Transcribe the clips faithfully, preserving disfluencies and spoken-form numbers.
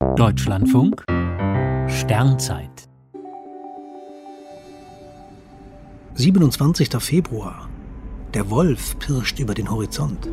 Deutschlandfunk Sternzeit siebenundzwanzigster Februar. Der Wolf pirscht über den Horizont.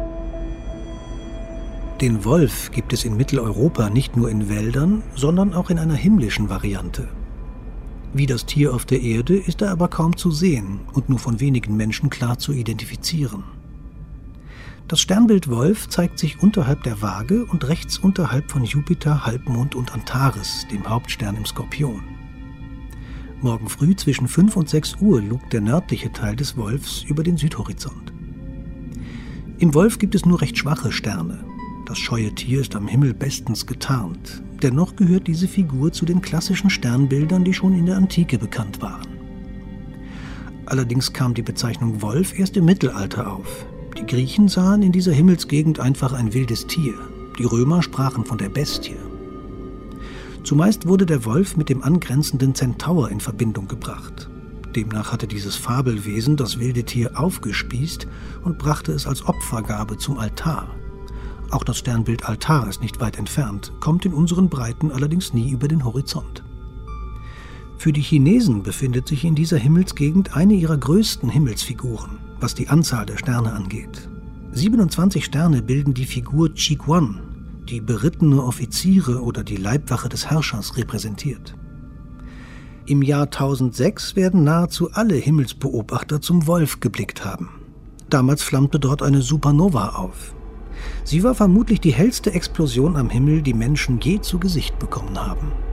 Den Wolf gibt es in Mitteleuropa nicht nur in Wäldern, sondern auch in einer himmlischen Variante. Wie das Tier auf der Erde ist er aber kaum zu sehen und nur von wenigen Menschen klar zu identifizieren. Das Sternbild Wolf zeigt sich unterhalb der Waage und rechts unterhalb von Jupiter, Halbmond und Antares, dem Hauptstern im Skorpion. Morgen früh zwischen fünf und sechs Uhr lugt der nördliche Teil des Wolfs über den Südhorizont. Im Wolf gibt es nur recht schwache Sterne. Das scheue Tier ist am Himmel bestens getarnt. Dennoch gehört diese Figur zu den klassischen Sternbildern, die schon in der Antike bekannt waren. Allerdings kam die Bezeichnung Wolf erst im Mittelalter auf. Die Griechen sahen in dieser Himmelsgegend einfach ein wildes Tier. Die Römer sprachen von der Bestie. Zumeist wurde der Wolf mit dem angrenzenden Zentaur in Verbindung gebracht. Demnach hatte dieses Fabelwesen das wilde Tier aufgespießt und brachte es als Opfergabe zum Altar. Auch das Sternbild Altar ist nicht weit entfernt, kommt in unseren Breiten allerdings nie über den Horizont. Für die Chinesen befindet sich in dieser Himmelsgegend eine ihrer größten Himmelsfiguren, was die Anzahl der Sterne angeht. siebenundzwanzig Sterne bilden die Figur Qiguan, die berittene Offiziere oder die Leibwache des Herrschers repräsentiert. Im Jahr tausendsechs werden nahezu alle Himmelsbeobachter zum Wolf geblickt haben. Damals flammte dort eine Supernova auf. Sie war vermutlich die hellste Explosion am Himmel, die Menschen je zu Gesicht bekommen haben.